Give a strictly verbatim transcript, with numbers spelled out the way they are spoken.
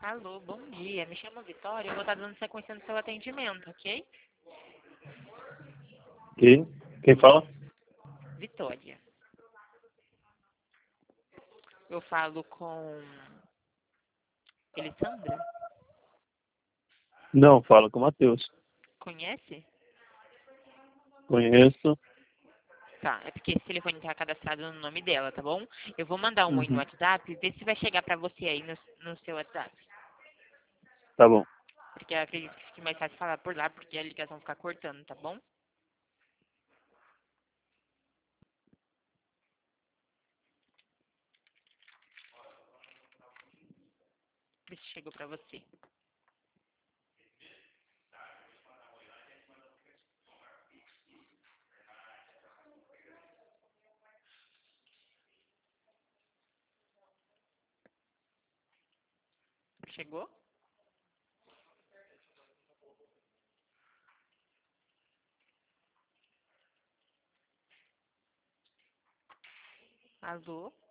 Alô, bom dia. Me chamo Vitória. Eu vou estar dando sequência no seu atendimento, ok? Quem? Quem fala? Vitória. Eu falo com Elisandra. Não, fala com o Matheus. Conhece? Conheço. Tá, é porque esse telefone está cadastrado no nome dela, tá bom? Eu vou mandar um oi no Uhum. WhatsApp, ver se vai chegar pra você aí no, no seu WhatsApp. Tá bom. Porque eu acredito que fique mais fácil falar por lá, porque a ligação fica cortando, tá bom? Ver se chegou pra você. Chegou? Alô?